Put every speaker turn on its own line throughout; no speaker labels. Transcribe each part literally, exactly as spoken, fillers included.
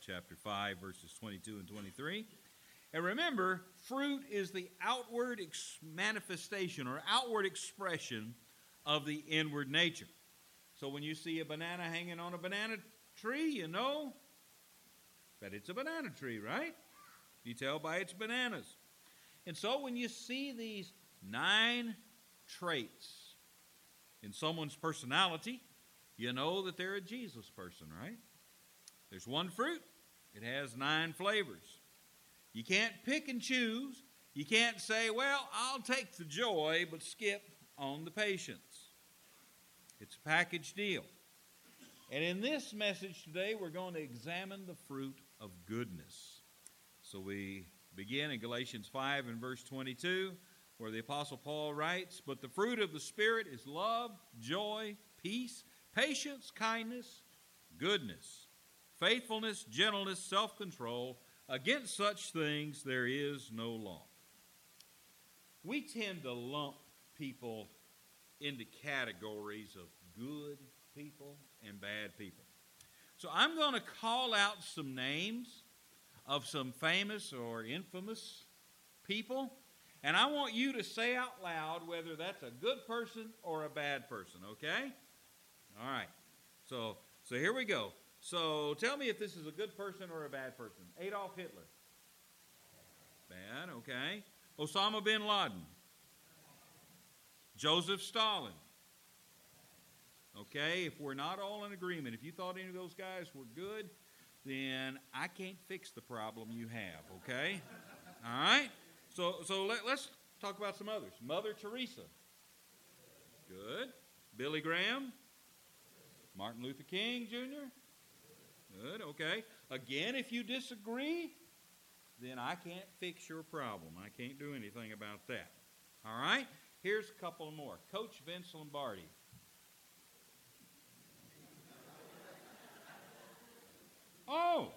chapter five, verses twenty-two and twenty-three. And remember, fruit is the outward ex- manifestation or outward expression of the inward nature. So when you see a banana hanging on a banana tree, you know that it's a banana tree, right? You tell by its bananas. And so when you see these nine traits in someone's personality, you know that they're a Jesus person, right? There's one fruit. It has nine flavors. You can't pick and choose. You can't say, well, I'll take the joy, but skip on the patience. It's a package deal. And in this message today, we're going to examine the fruit of goodness. So we begin in Galatians five and verse twenty-two, where the Apostle Paul writes, "But the fruit of the Spirit is love, joy, peace, patience, kindness, goodness, faithfulness, gentleness, self-control. Against such things there is no law." We tend to lump people into categories of good people and bad people. So I'm going to call out some names of some famous or infamous people, and I want you to say out loud whether that's a good person or a bad person, okay? All right. So, so here we go. So tell me if this is a good person or a bad person. Adolf Hitler. Bad, okay. Osama bin Laden. Joseph Stalin. Okay, if we're not all in agreement, if you thought any of those guys were good, then I can't fix the problem you have, okay? All right? So, so let, let's talk about some others. Mother Teresa. Good. Billy Graham. Martin Luther King, Junior Good, okay. Again, if you disagree, then I can't fix your problem. I can't do anything about that. All right? Here's a couple more. Coach Vince Lombardi. Oh.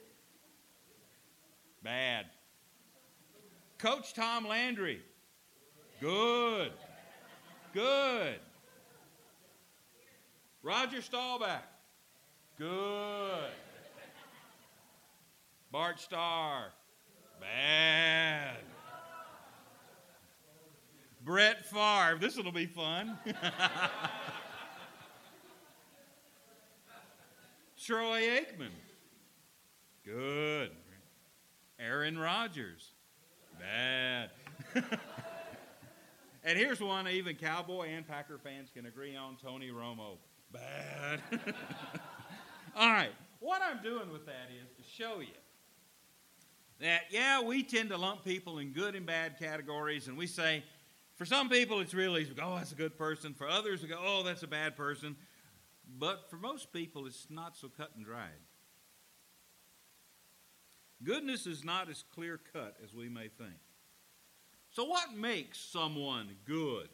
Bad. Coach Tom Landry. Good. Good. Roger Staubach. Good. Bart Starr. Bad. Brett Favre. This will be fun. Troy Aikman. Good. Aaron Rodgers. Bad. And here's one even Cowboy and Packer fans can agree on, Tony Romo. Bad. All right. What I'm doing with that is to show you that, yeah, we tend to lump people in good and bad categories, and we say, for some people it's really, oh, that's a good person. For others, we go, oh, that's a bad person. But for most people, it's not so cut and dried. Goodness is not as clear-cut as we may think. So what makes someone good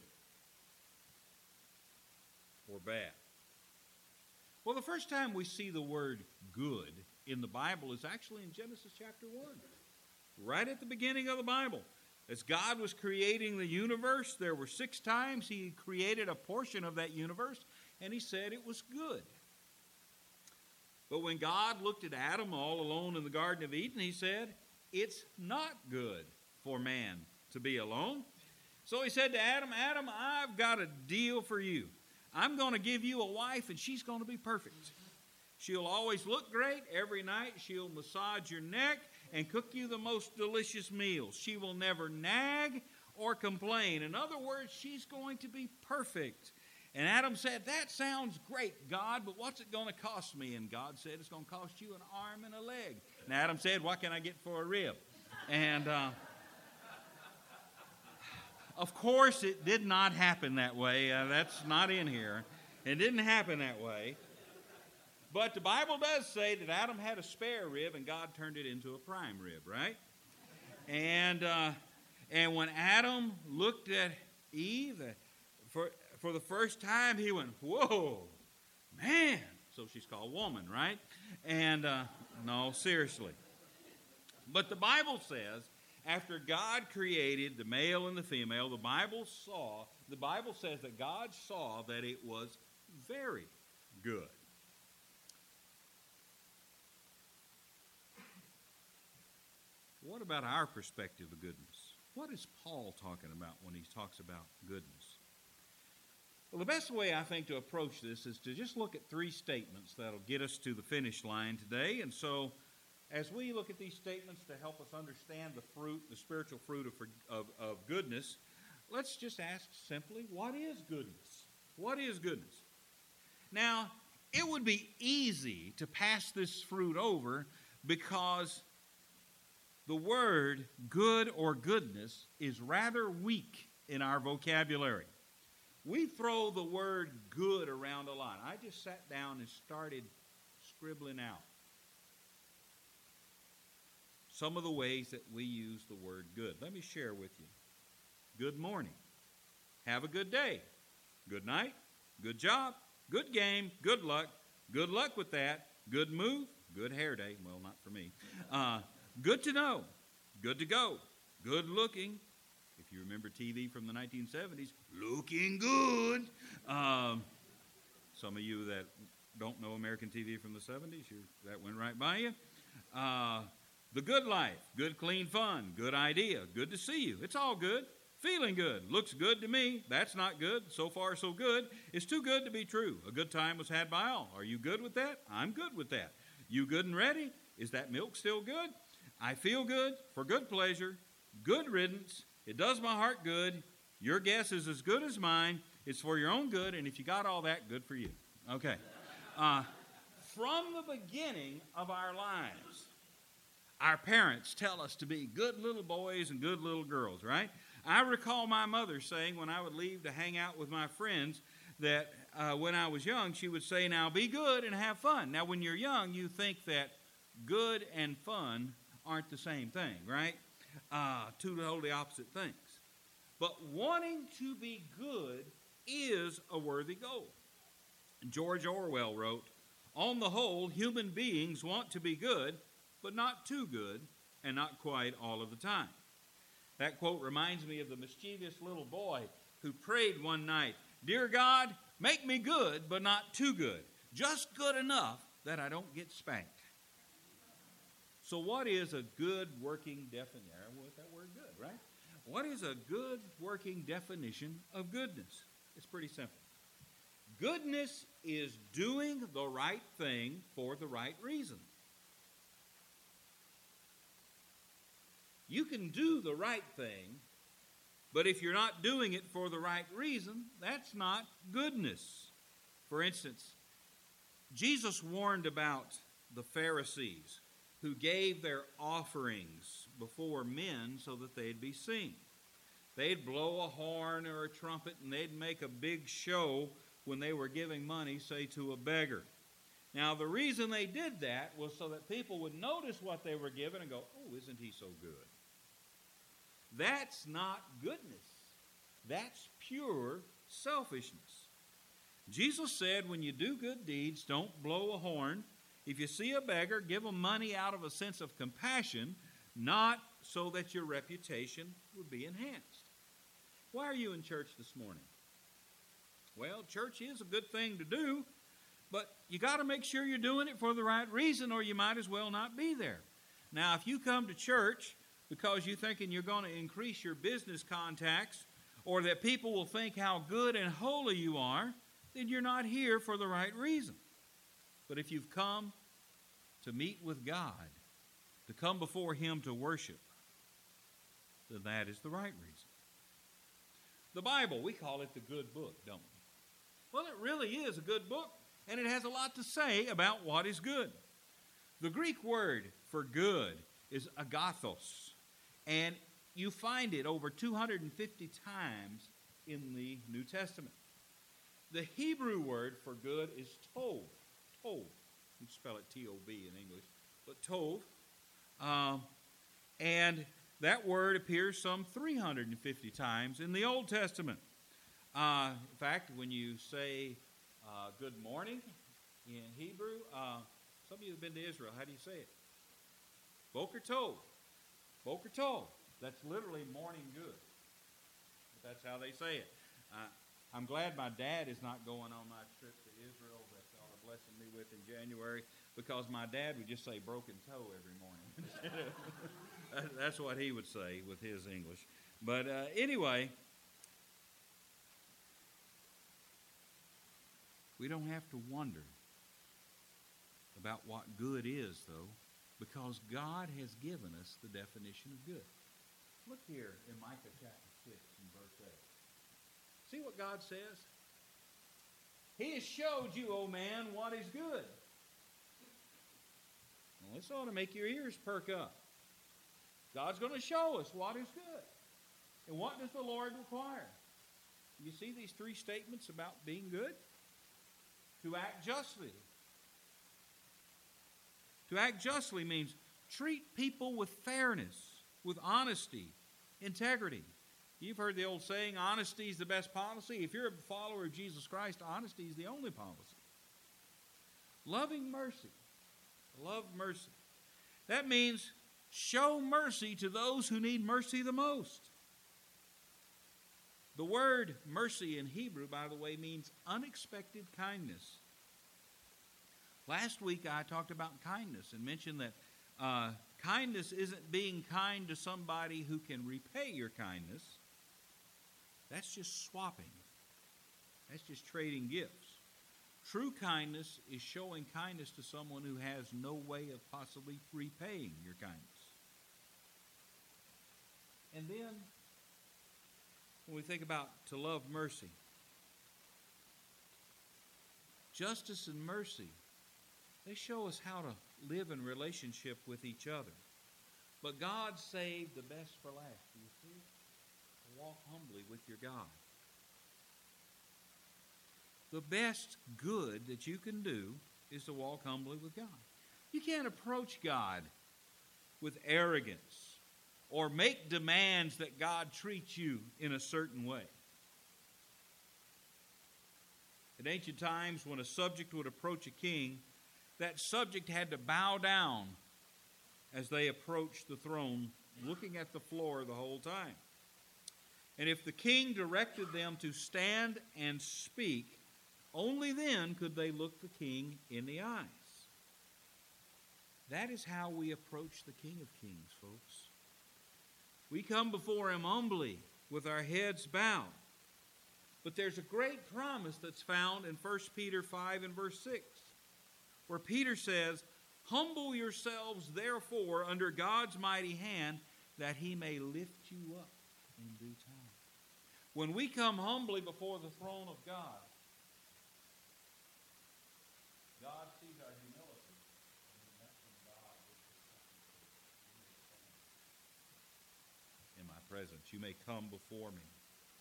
or bad? Well, the first time we see the word good in the Bible is actually in Genesis chapter one. Right at the beginning of the Bible. As God was creating the universe, there were six times he created a portion of that universe, and he said it was good. But when God looked at Adam all alone in the Garden of Eden, he said, it's not good for man to be alone. So he said to Adam, Adam, I've got a deal for you. I'm going to give you a wife, and she's going to be perfect. She'll always look great. Every night she'll massage your neck and cook you the most delicious meals. She will never nag or complain. In other words, she's going to be perfect. And Adam said, that sounds great, God, but what's it going to cost me? And God said, it's going to cost you an arm and a leg. And Adam said, what can I get for a rib? And uh, of course, it did not happen that way. Uh, that's not in here. It didn't happen that way. But the Bible does say that Adam had a spare rib and God turned it into a prime rib, right? And uh, and when Adam looked at Eve, uh, for, for the first time, he went, whoa, man. So she's called woman, right? And uh, no, seriously. But the Bible says, after God created the male and the female, the Bible saw, the Bible says that God saw that it was very good. What about our perspective of goodness? What is Paul talking about when he talks about goodness? Well, the best way, I think, to approach this is to just look at three statements that'll get us to the finish line today. And so, as we look at these statements to help us understand the fruit, the spiritual fruit of, of, of goodness, let's just ask simply, what is goodness? What is goodness? Now, it would be easy to pass this fruit over because the word good or goodness is rather weak in our vocabulary. We throw the word good around a lot. I just sat down and started scribbling out some of the ways that we use the word good. Let me share with you. Good morning. Have a good day. Good night. Good job. Good game. Good luck. Good luck with that. Good move. Good hair day. Well, not for me. Uh, good to know. Good to go. Good looking. If you remember T V from the nineteen seventies, looking good. Um, some of you that don't know American T V from the seventies, you, that went right by you. Uh, the good life, good clean fun, good idea, good to see you. It's all good. Feeling good, looks good to me. That's not good. So far, so good. It's too good to be true. A good time was had by all. Are you good with that? I'm good with that. You good and ready? Is that milk still good? I feel good for good pleasure, good riddance. It does my heart good. Your guess is as good as mine. It's for your own good, and if you got all that, good for you. Okay. Uh, from the beginning of our lives, our parents tell us to be good little boys and good little girls, right? I recall my mother saying when I would leave to hang out with my friends that uh, when I was young, she would say, now be good and have fun. Now, when you're young, you think that good and fun aren't the same thing, right? Uh, two totally opposite things. But wanting to be good is a worthy goal. George Orwell wrote, on the whole, human beings want to be good, but not too good, and not quite all of the time. That quote reminds me of the mischievous little boy who prayed one night, Dear God, make me good, but not too good. Just good enough that I don't get spanked. So what is a good working definition? With that word good, right? What is a good working definition of goodness? It's pretty simple. Goodness is doing the right thing for the right reason. You can do the right thing, but if you're not doing it for the right reason, that's not goodness. For instance, Jesus warned about the Pharisees who gave their offerings before men so that they'd be seen. They'd blow a horn or a trumpet and they'd make a big show when they were giving money, say, to a beggar. Now, the reason they did that was so that people would notice what they were given and go, oh, isn't he so good? That's not goodness. That's pure selfishness. Jesus said when you do good deeds, don't blow a horn. If you see a beggar, give him money out of a sense of compassion, not so that your reputation would be enhanced. Why are you in church this morning? Well, church is a good thing to do, but you got to make sure you're doing it for the right reason or you might as well not be there. Now, if you come to church because you're thinking you're going to increase your business contacts or that people will think how good and holy you are, then you're not here for the right reason. But if you've come to meet with God, to come before Him to worship, then that is the right reason. The Bible, we call it the good book, don't we? Well, it really is a good book, and it has a lot to say about what is good. The Greek word for good is agathos, and you find it over two hundred fifty times in the New Testament. The Hebrew word for good is tov. Tov. You spell it T O V in English, but tov. Um, and that word appears some three hundred fifty times in the Old Testament. Uh, in fact, when you say uh, good morning in Hebrew, uh, some of you have been to Israel. How do you say it? Boker Tov. Boker Tov. That's literally morning good. But that's how they say it. Uh, I'm glad my dad is not going on my trip to Israel that y'all are blessing me with in January, because my dad would just say broken toe every morning. That's what he would say with his English. But uh, anyway, we don't have to wonder about what good is, though, because God has given us the definition of good. Look here in Micah chapter six and verse eight. See what God says? He has showed you, O man, what is good. Well, this ought to make your ears perk up. God's going to show us what is good. And what does the Lord require? You see these three statements about being good? To act justly. To act justly means treat people with fairness, with honesty, integrity. You've heard the old saying, honesty is the best policy. If you're a follower of Jesus Christ, honesty is the only policy. Loving mercy. Love mercy. That means show mercy to those who need mercy the most. The word mercy in Hebrew, by the way, means unexpected kindness. Last week I talked about kindness and mentioned that uh, kindness isn't being kind to somebody who can repay your kindness. That's just swapping. That's just trading gifts. True kindness is showing kindness to someone who has no way of possibly repaying your kindness. And then, when we think about to love mercy, justice and mercy, they show us how to live in relationship with each other. But God saved the best for last. Do you see? Walk humbly with your God. The best good that you can do is to walk humbly with God. You can't approach God with arrogance or make demands that God treats you in a certain way. In ancient times, when a subject would approach a king, that subject had to bow down as they approached the throne, looking at the floor the whole time. And if the king directed them to stand and speak, only then could they look the king in the eyes. That is how we approach the King of Kings, folks. We come before him humbly with our heads bowed. But there's a great promise that's found in First Peter five and verse six, where Peter says, "Humble yourselves, therefore, under God's mighty hand, that he may lift you up in due time." When we come humbly before the throne of God, God sees our humility, and that's when God in my presence. You may come before me.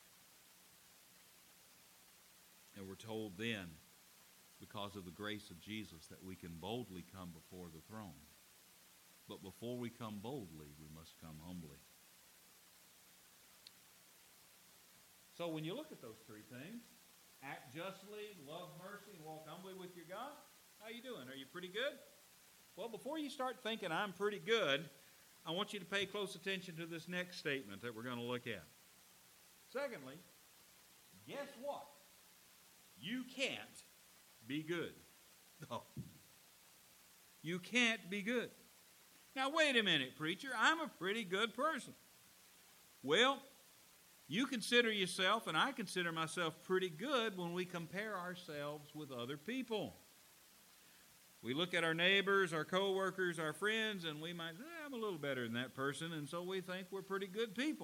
And we're told then, because of the grace of Jesus, that we can boldly come before the throne. But before we come boldly, we must come humbly. So when you look at those three things, act justly, love mercy, and walk humbly with your God, how you doing? Are you pretty good? Well, before you start thinking I'm pretty good, I want you to pay close attention to this next statement that we're going to look at. Secondly, guess what? You can't be good. No. You can't be good. Now, wait a minute, preacher. I'm a pretty good person. Well, you consider yourself, and I consider myself pretty good when we compare ourselves with other people. We look at our neighbors, our coworkers, our friends, and we might say, eh, I'm a little better than that person, and so we think we're pretty good people.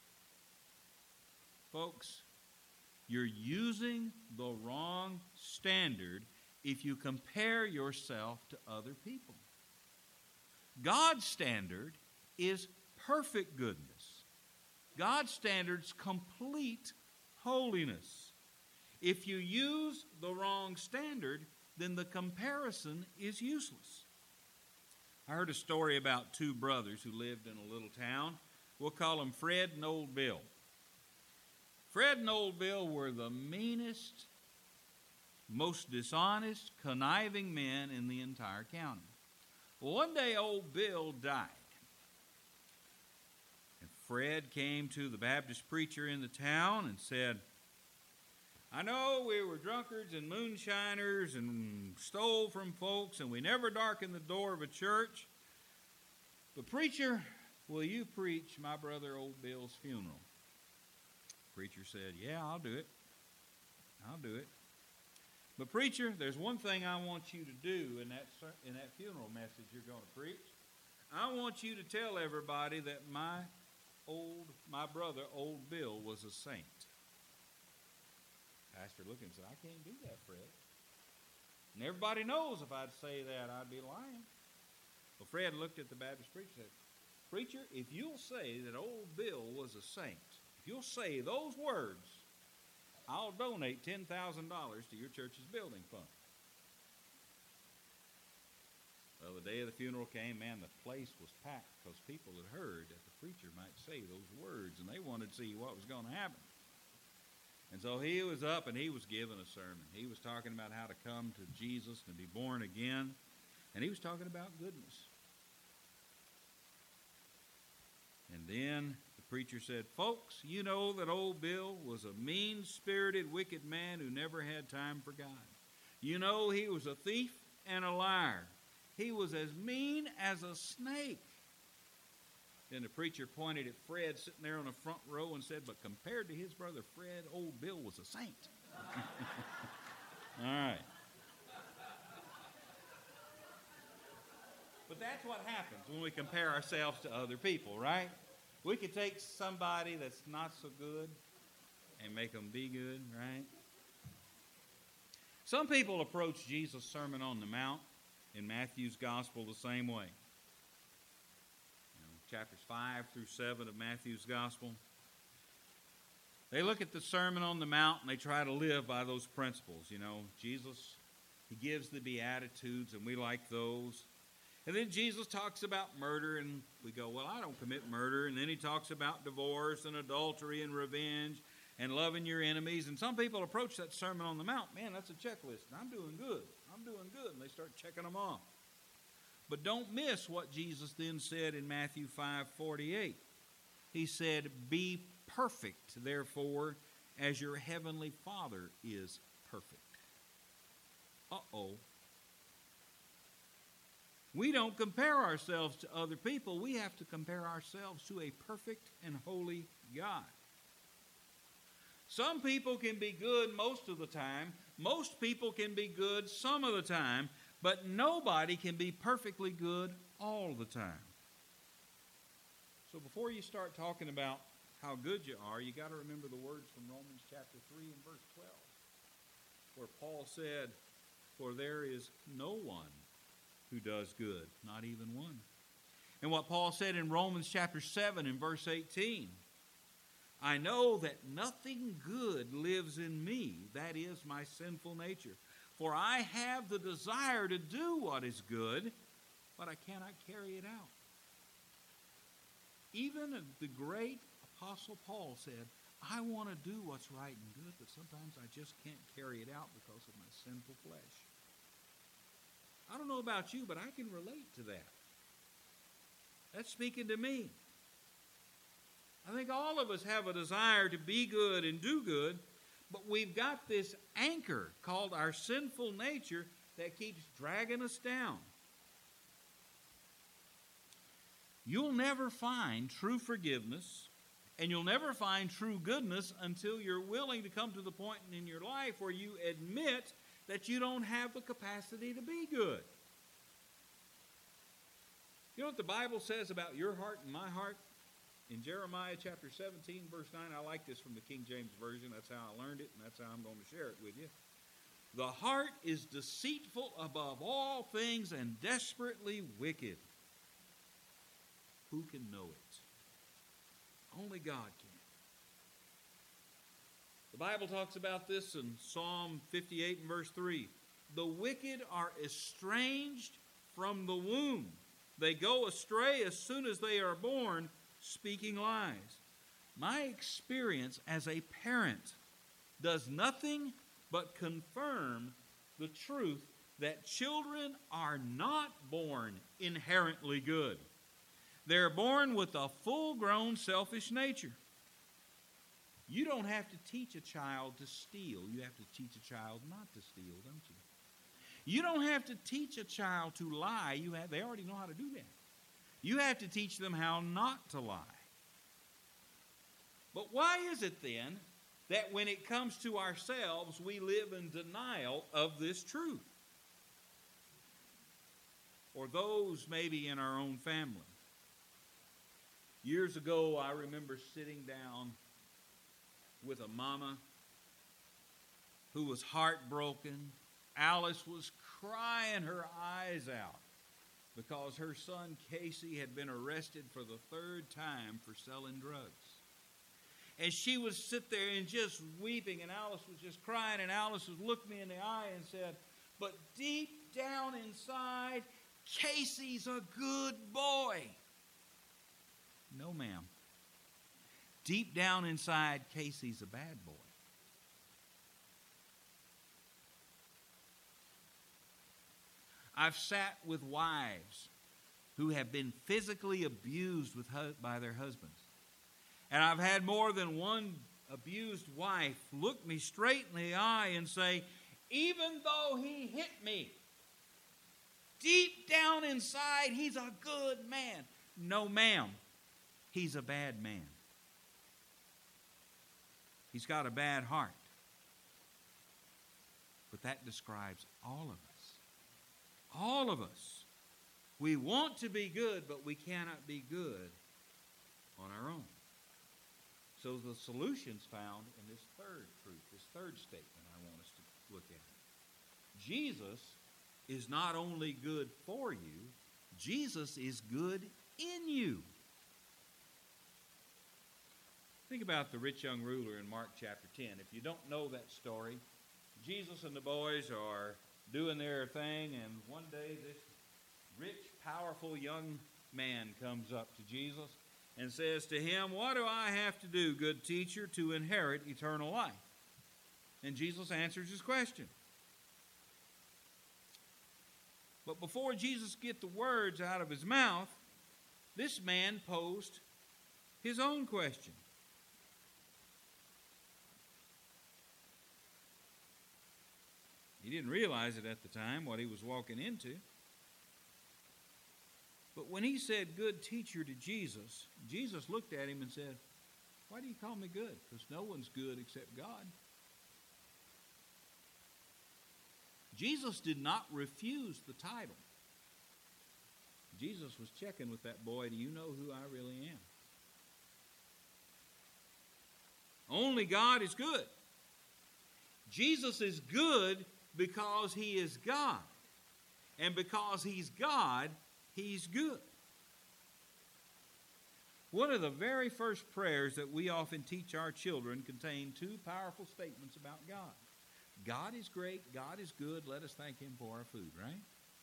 Folks, you're using the wrong standard if you compare yourself to other people. God's standard is perfect goodness. God's standard's complete holiness. If you use the wrong standard, then the comparison is useless. I heard a story about two brothers who lived in a little town. We'll call them Fred and Old Bill. Fred and Old Bill were the meanest, most dishonest, conniving men in the entire county. Well, one day Old Bill died. And Fred came to the Baptist preacher in the town and said, I know we were drunkards and moonshiners and stole from folks and we never darkened the door of a church. But preacher, will you preach my brother Old Bill's funeral? Preacher said, yeah, I'll do it. I'll do it. But preacher, there's one thing I want you to do in that in that funeral message you're going to preach. I want you to tell everybody that my old my brother Old Bill was a saint. Pastor looked and said, I can't do that, Fred. And everybody knows if I'd say that, I'd be lying. Well, Fred looked at the Baptist preacher and said, Preacher, if you'll say that Old Bill was a saint, if you'll say those words, I'll donate ten thousand dollars to your church's building fund. Well, the day of the funeral came, man, the place was packed because people had heard that the preacher might say those words, and they wanted to see what was going to happen. And so he was up and he was giving a sermon. He was talking about how to come to Jesus and be born again, and he was talking about goodness. And then the preacher said, folks, you know that Old Bill was a mean-spirited, wicked man who never had time for God. You know he was a thief and a liar. He was as mean as a snake. Then the preacher pointed at Fred sitting there on the front row and said, but compared to his brother Fred, Old Bill was a saint. All right. But that's what happens when we compare ourselves to other people, right? We could take somebody that's not so good and make them be good, right? Some people approach Jesus' Sermon on the Mount in Matthew's Gospel the same way. You know, chapters five through seven of Matthew's Gospel. They look at the Sermon on the Mount and they try to live by those principles. You know, Jesus, he gives the Beatitudes and we like those. And then Jesus talks about murder, and we go, well, I don't commit murder. And then he talks about divorce and adultery and revenge and loving your enemies. And some people approach that Sermon on the Mount, man, that's a checklist. And I'm doing good. I'm doing good. And they start checking them off. But don't miss what Jesus then said in Matthew five forty-eight. He said, be perfect, therefore, as your heavenly Father is perfect. Uh-oh. We don't compare ourselves to other people. We have to compare ourselves to a perfect and holy God. Some people can be good most of the time. Most people can be good some of the time. But nobody can be perfectly good all the time. So before you start talking about how good you are, you got to remember the words from Romans chapter three and verse twelve, where Paul said, for there is no one who does good, not even one. And what Paul said in Romans chapter seven and verse eighteen, I know that nothing good lives in me, that is my sinful nature. For I have the desire to do what is good, but I cannot carry it out. Even the great Apostle Paul said, I want to do what's right and good, but sometimes I just can't carry it out because of my sinful flesh. I don't know about you, but I can relate to that. That's speaking to me. I think all of us have a desire to be good and do good, but we've got this anchor called our sinful nature that keeps dragging us down. You'll never find true forgiveness, and you'll never find true goodness until you're willing to come to the point in your life where you admit that you don't have the capacity to be good. You know what the Bible says about your heart and my heart? In Jeremiah chapter seventeen, verse nine, I like this from the King James Version. That's how I learned it, and that's how I'm going to share it with you. The heart is deceitful above all things and desperately wicked. Who can know it? Only God can. The Bible talks about this in Psalm fifty-eight and verse three. The wicked are estranged from the womb. They go astray as soon as they are born, speaking lies. My experience as a parent does nothing but confirm the truth that children are not born inherently good. They're born with a full-grown selfish nature. You don't have to teach a child to steal. You have to teach a child not to steal, don't you? You don't have to teach a child to lie. You have, they already know how to do that. You have to teach them how not to lie. But why is it then that when it comes to ourselves, we live in denial of this truth? Or those maybe in our own family. Years ago, I remember sitting down with a mama who was heartbroken. Alice was crying her eyes out because her son Casey had been arrested for the third time for selling drugs. And she would sit there and just weeping, and Alice was just crying, and Alice would look me in the eye and said, but deep down inside, Casey's a good boy. No, ma'am. Deep down inside, Casey's a bad boy. I've sat with wives who have been physically abused with, by their husbands. And I've had more than one abused wife look me straight in the eye and say, even though he hit me, deep down inside, he's a good man. No, ma'am. He's a bad man. He's got a bad heart. But that describes all of us. All of us. We want to be good, but we cannot be good on our own. So the solution's found in this third truth, this third statement I want us to look at. Jesus is not only good for you, Jesus is good in you. Think about the rich young ruler in Mark chapter ten. If you don't know that story, Jesus and the boys are doing their thing, and one day this rich, powerful young man comes up to Jesus and says to him, what do I have to do, good teacher, to inherit eternal life? And Jesus answers his question. But before Jesus get the words out of his mouth, this man posed his own question. He didn't realize it at the time, what he was walking into. But when he said, good teacher, to Jesus, Jesus looked at him and said, why do you call me good? Because no one's good except God. Jesus did not refuse the title. Jesus was checking with that boy, do you know who I really am? Only God is good. Jesus is good because he is God. And because he's God, he's good. One of the very first prayers that we often teach our children contain two powerful statements about God. God is great, God is good, let us thank him for our food, right?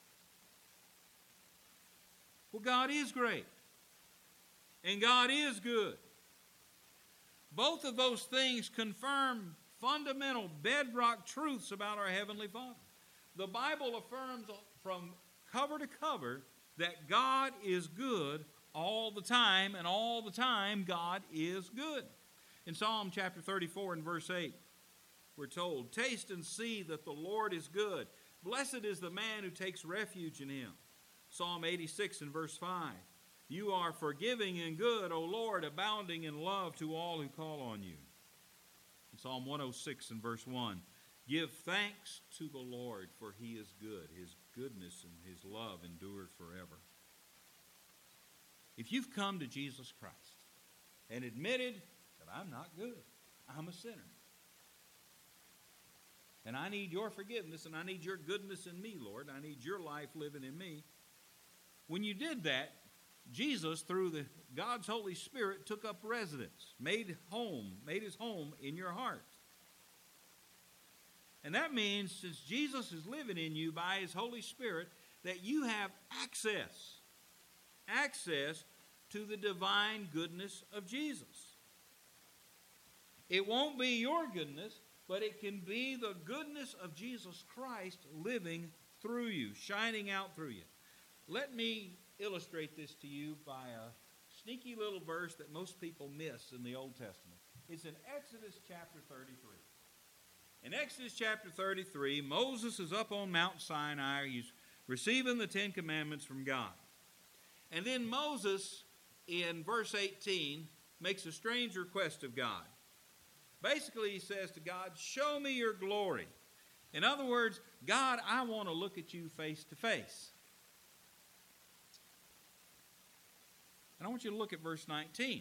Well, God is great. And God is good. Both of those things confirm fundamental bedrock truths about our Heavenly Father. The Bible affirms from cover to cover that God is good all the time, and all the time God is good. In Psalm chapter thirty-four and verse eight, we're told, taste and see that the Lord is good. Blessed is the man who takes refuge in him. Psalm eighty-six and verse five, you are forgiving and good, O Lord, abounding in love to all who call on you. In Psalm one oh six and verse one, give thanks to the Lord, for he is good. His goodness and his love endure forever. If you've come to Jesus Christ and admitted that I'm not good, I'm a sinner, and I need your forgiveness, and I need your goodness in me, Lord, I need your life living in me. When you did that, Jesus, through the God's Holy Spirit, took up residence, made home, made his home in your heart. And that means, since Jesus is living in you by his Holy Spirit, that you have access, access to the divine goodness of Jesus. It won't be your goodness, but it can be the goodness of Jesus Christ living through you, shining out through you. Let me illustrate this to you by a sneaky little verse that most people miss in the Old Testament. It's in Exodus chapter thirty-three. In Exodus chapter thirty-three, Moses is up on Mount Sinai. He's receiving the Ten Commandments from God. And then Moses, in verse eighteen, makes a strange request of God. Basically, he says to God, show me your glory. In other words, God, I want to look at you face to face. And I want you to look at verse nineteen.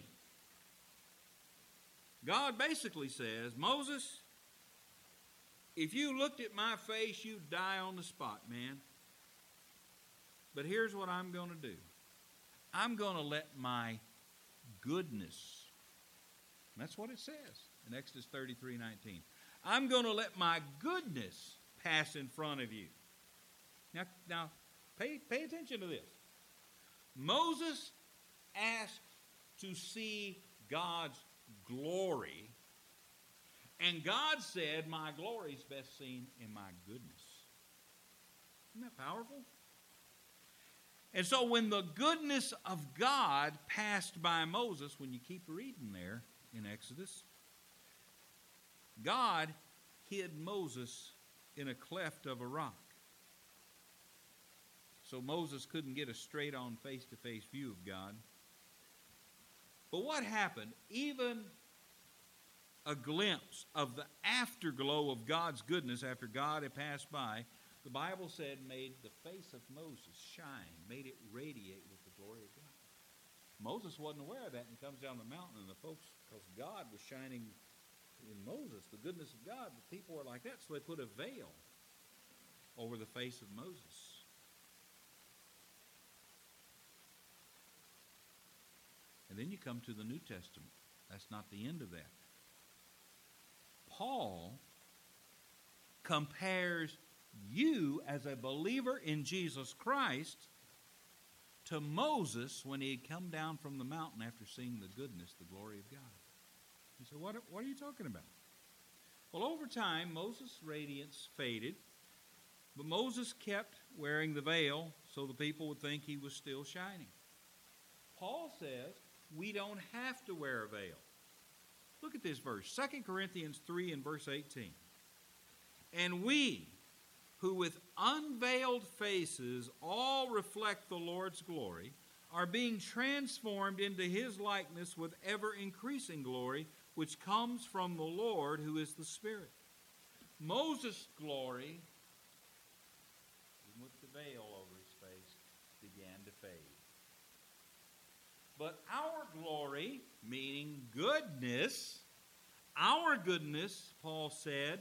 God basically says, Moses, if you looked at my face, you'd die on the spot, man. But here's what I'm going to do. I'm going to let my goodness, and that's what it says in Exodus thirty-three nineteen. I'm going to let my goodness pass in front of you. Now, now pay, pay attention to this. Moses asked to see God's glory, and God said, my glory is best seen in my goodness. Isn't that powerful? And so when the goodness of God passed by Moses, when you keep reading there in Exodus, God hid Moses in a cleft of a rock. So Moses couldn't get a straight-on face-to-face view of God. But what happened? Even a glimpse of the afterglow of God's goodness after God had passed by, the Bible said, made the face of Moses shine, made it radiate with the glory of God. Moses wasn't aware of that, and he comes down the mountain, and the folks, because God was shining in Moses, the goodness of God, the people were like that, so they put a veil over the face of Moses. And then you come to the New Testament. That's not the end of that. Paul compares you as a believer in Jesus Christ to Moses when he had come down from the mountain after seeing the goodness, the glory of God. You say, what, what are you talking about? Well, over time, Moses' radiance faded, but Moses kept wearing the veil so the people would think he was still shining. Paul says we don't have to wear a veil. Look at this verse, Second Corinthians three and verse eighteen. And we, who with unveiled faces all reflect the Lord's glory, are being transformed into his likeness with ever-increasing glory, which comes from the Lord, who is the Spirit. Moses' glory, even with the veil over his face, began to fade. But our glory, meaning goodness, our goodness, Paul said,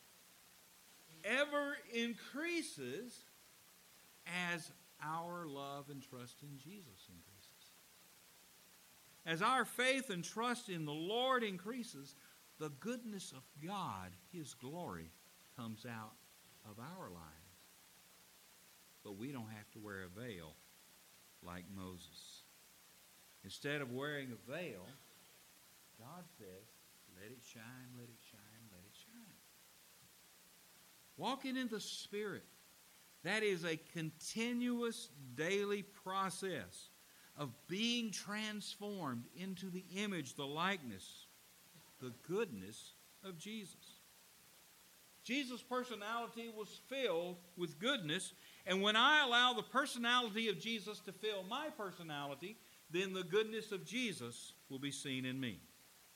ever increases as our love and trust in Jesus increases. As our faith and trust in the Lord increases, the goodness of God, his glory, comes out of our lives. But we don't have to wear a veil like Moses. Instead of wearing a veil, God says, let it shine, let it shine, let it shine. Walking in the Spirit, that is a continuous daily process of being transformed into the image, the likeness, the goodness of Jesus. Jesus' personality was filled with goodness, and when I allow the personality of Jesus to fill my personality, then the goodness of Jesus will be seen in me.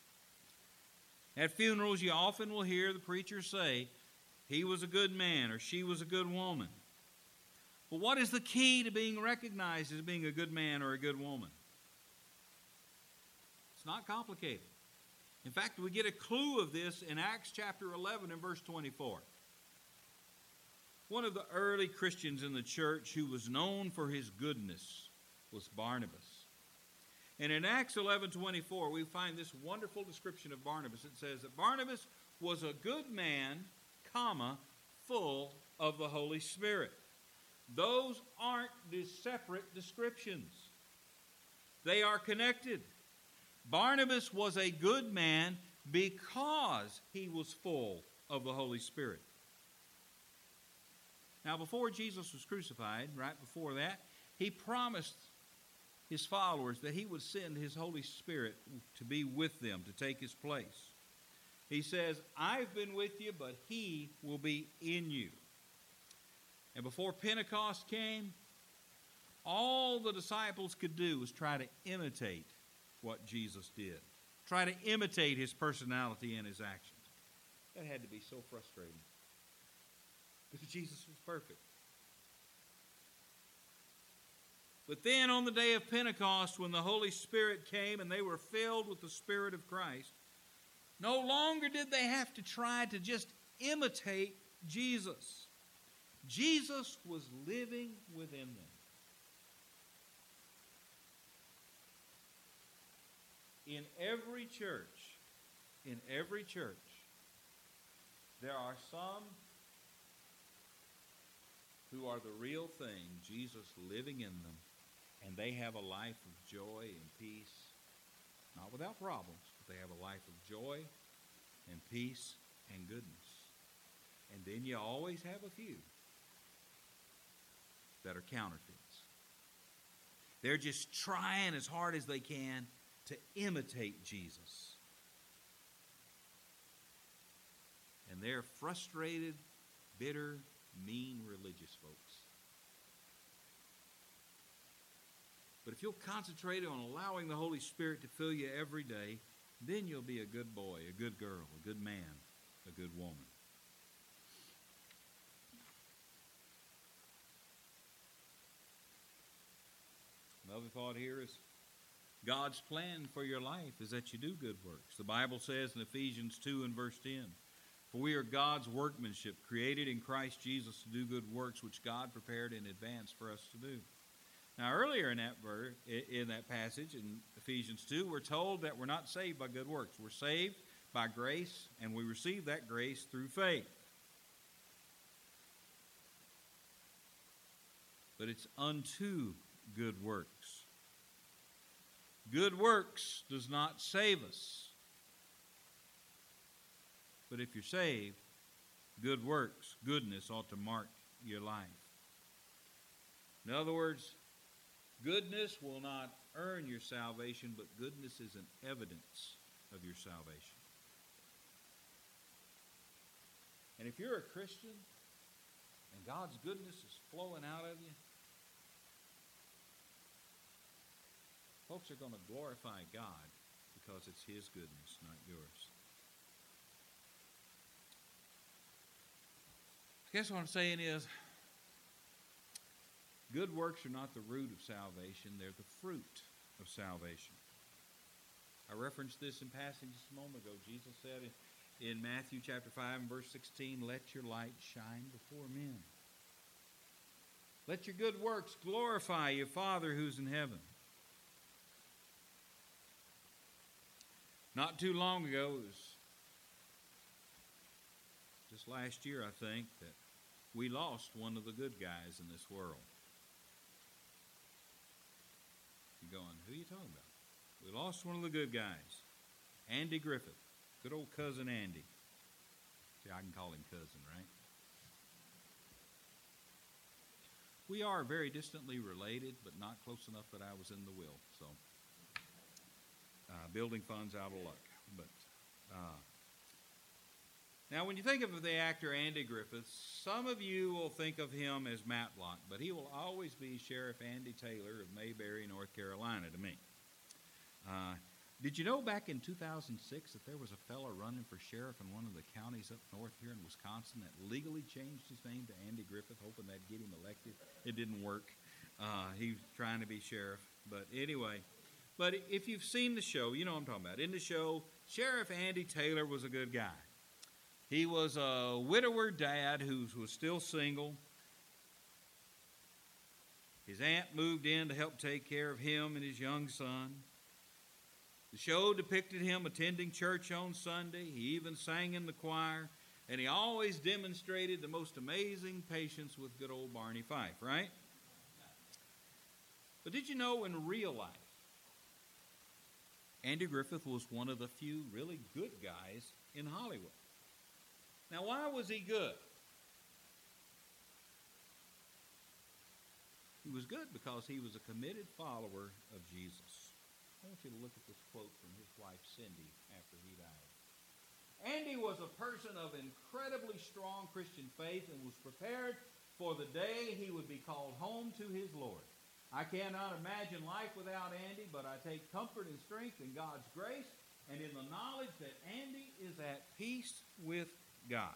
At funerals, you often will hear the preacher say, he was a good man or she was a good woman. But what is the key to being recognized as being a good man or a good woman? It's not complicated. In fact, we get a clue of this in Acts chapter eleven and verse twenty-four. One of the early Christians in the church who was known for his goodness was Barnabas. And in Acts eleven twenty-four, we find this wonderful description of Barnabas. It says that Barnabas was a good man, comma, full of the Holy Spirit. Those aren't the separate descriptions. They are connected. Barnabas was a good man because he was full of the Holy Spirit. Now, before Jesus was crucified, right before that, he promised his followers that he would send his Holy Spirit to be with them, to take his place. He says, I've been with you, but he will be in you. And before Pentecost came, all the disciples could do was try to imitate what Jesus did. Try to imitate his personality and his actions. That had to be so frustrating. Because Jesus was perfect. But then on the day of Pentecost, when the Holy Spirit came and they were filled with the Spirit of Christ, no longer did they have to try to just imitate Jesus. Jesus was living within them. In every church, in every church, there are some who are the real thing, Jesus living in them, and they have a life of joy and peace, not without problems, but they have a life of joy and peace and goodness. And then you always have a few that are counterfeits. They're just trying as hard as they can to imitate Jesus. And they're frustrated, bitter, mean religious folks. But if you'll concentrate on allowing the Holy Spirit to fill you every day, then you'll be a good boy, a good girl, a good man, a good woman. Another thought here is God's plan for your life is that you do good works. The Bible says in Ephesians two and verse ten, "For we are God's workmanship, created in Christ Jesus to do good works, which God prepared in advance for us to do." Now, earlier in that verse, in that passage in Ephesians two, we're told that we're not saved by good works. We're saved by grace, and we receive that grace through faith. But it's unto good works. Good works does not save us. But if you're saved, good works, goodness ought to mark your life. In other words, goodness will not earn your salvation, but goodness is an evidence of your salvation. And if you're a Christian and God's goodness is flowing out of you, folks are going to glorify God because it's His goodness, not yours. I guess what I'm saying is, good works are not the root of salvation, they're the fruit of salvation. I referenced this in passage just a moment ago. Jesus said in, in Matthew chapter five and verse sixteen, "Let your light shine before men. Let your good works glorify your Father who's in heaven." Not too long ago, it was just last year, I think, that we lost one of the good guys in this world. You're going, who are you talking about? We lost one of the good guys, Andy Griffith, good old cousin Andy. See, I can call him cousin, right? We are very distantly related, but not close enough that I was in the will, so... Uh, building funds out of luck. But uh, now, when you think of the actor Andy Griffith, some of you will think of him as Matlock, but he will always be Sheriff Andy Taylor of Mayberry, North Carolina, to me. Uh, did you know back in two thousand six that there was a fella running for sheriff in one of the counties up north here in Wisconsin that legally changed his name to Andy Griffith, hoping that'd get him elected? It didn't work. Uh, he was trying to be sheriff, but anyway. But if you've seen the show, you know what I'm talking about. In the show, Sheriff Andy Taylor was a good guy. He was a widower dad who was still single. His aunt moved in to help take care of him and his young son. The show depicted him attending church on Sunday. He even sang in the choir. And he always demonstrated the most amazing patience with good old Barney Fife, right? But did you know in real life, Andy Griffith was one of the few really good guys in Hollywood. Now, why was he good? He was good because he was a committed follower of Jesus. I want you to look at this quote from his wife, Cindy, after he died. Andy was a person of incredibly strong Christian faith and was prepared for the day he would be called home to his Lord. I cannot imagine life without Andy, but I take comfort and strength in God's grace and in the knowledge that Andy is at peace with God.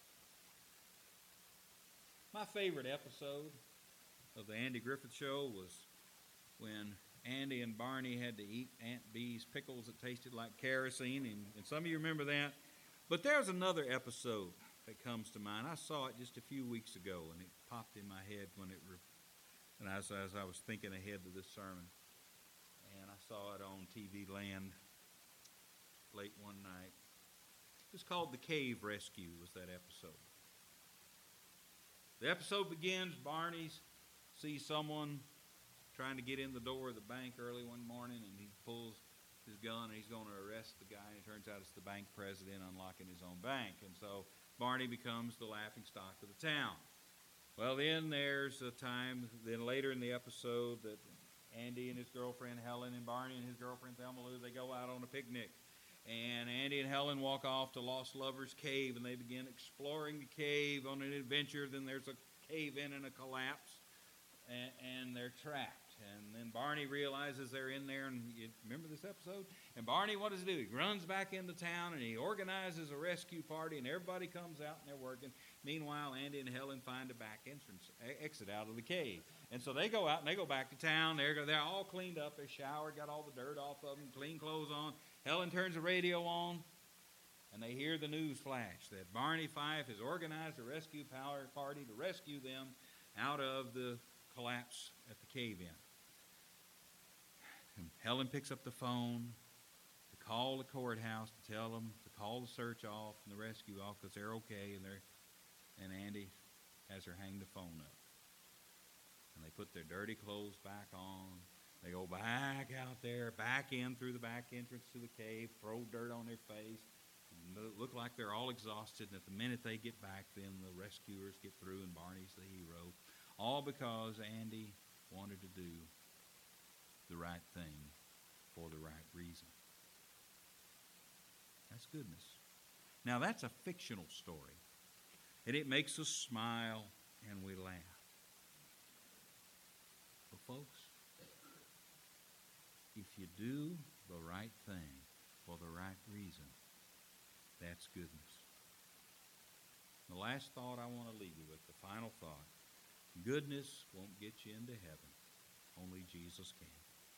My favorite episode of the Andy Griffith Show was when Andy and Barney had to eat Aunt Bee's pickles that tasted like kerosene, and, and some of you remember that. But there's another episode that comes to mind. I saw it just a few weeks ago, and it popped in my head when it, re- and as, as I was thinking ahead to this sermon, and I saw it on T V Land late one night. It was called The Cave Rescue. Was that episode? The episode begins. Barney sees someone trying to get in the door of the bank early one morning, and he pulls his gun and he's going to arrest the guy, and it turns out it's the bank president unlocking his own bank. And so Barney becomes the laughing stock of the town. Well, then there's a time, then later in the episode, that Andy and his girlfriend Helen and Barney and his girlfriend Thelma Lou, they go out on a picnic. And Andy and Helen walk off to Lost Lovers Cave, and they begin exploring the cave on an adventure. Then there's a cave-in and a collapse, and, and they're trapped. And then Barney realizes they're in there, and you remember this episode? And Barney, what does he do? He runs back into town, and he organizes a rescue party, and everybody comes out, and they're working. Meanwhile, Andy and Helen find a back entrance, exit out of the cave. And so they go out, and they go back to town. They're, they're all cleaned up. They showered, got all the dirt off of them, clean clothes on. Helen turns the radio on, and they hear the news flash that Barney Fife has organized a rescue power party to rescue them out of the collapse at the cave-in. And Helen picks up the phone to call the courthouse to tell them to call the search off and the rescue off because they're okay, and they're and Andy has her hang the phone up. And they put their dirty clothes back on. They go back out there, back in through the back entrance to the cave, throw dirt on their face, and look like they're all exhausted. And at the minute they get back, then the rescuers get through, and Barney's the hero. All because Andy wanted to do the right thing for the right reason. That's goodness. Now, that's a fictional story, and it makes us smile and we laugh. But folks, if you do the right thing for the right reason, that's goodness. The last thought I want to leave you with, the final thought, goodness won't get you into heaven. Only Jesus can.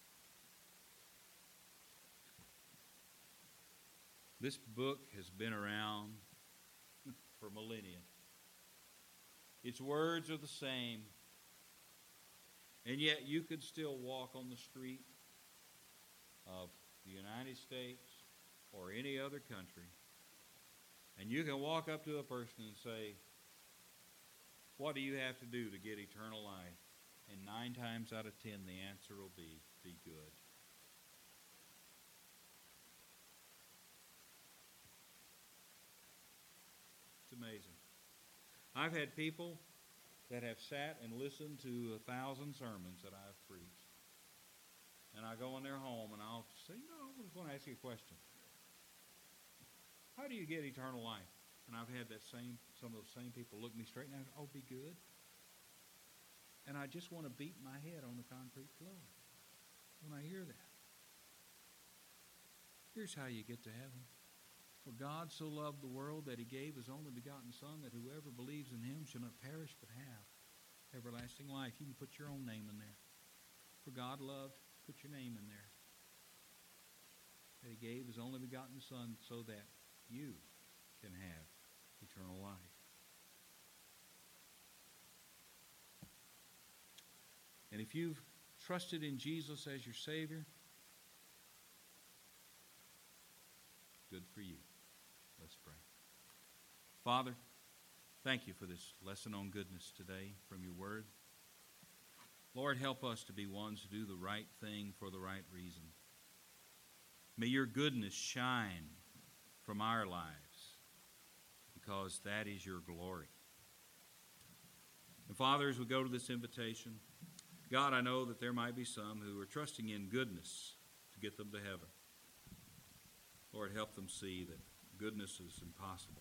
This book has been around for millennia. Its words are the same, and yet you could still walk on the street of the United States or any other country, and you can walk up to a person and say, what do you have to do to get eternal life? And nine times out of ten, the answer will be, be good. It's amazing. I've had people that have sat and listened to a thousand sermons that I've preached. And I go in their home and I'll say, you know, I just want to ask you a question. How do you get eternal life? And I've had that same, some of those same people look me straight in the eye, oh, be good. And I just want to beat my head on the concrete floor when I hear that. Here's how you get to heaven. For God so loved the world that he gave his only begotten Son, that whoever believes in him shall not perish but have everlasting life. You can put your own name in there. For God loved, put your name in there. That he gave his only begotten Son so that you can have eternal life. And if you've trusted in Jesus as your Savior, good for you. Let's pray. Father, thank you for this lesson on goodness today from your word. Lord, help us to be ones who do the right thing for the right reason. May your goodness shine from our lives, because that is your glory. And Father, as we go to this invitation, God, I know that there might be some who are trusting in goodness to get them to heaven. Lord, help them see that goodness is impossible.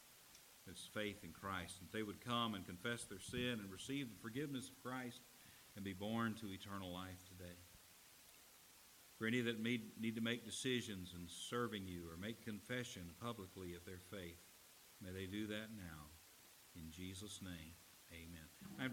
It's faith in Christ. That they would come and confess their sin and receive the forgiveness of Christ and be born to eternal life today. For any that need, need to make decisions in serving you or make confession publicly of their faith, may they do that now. In Jesus' name, amen.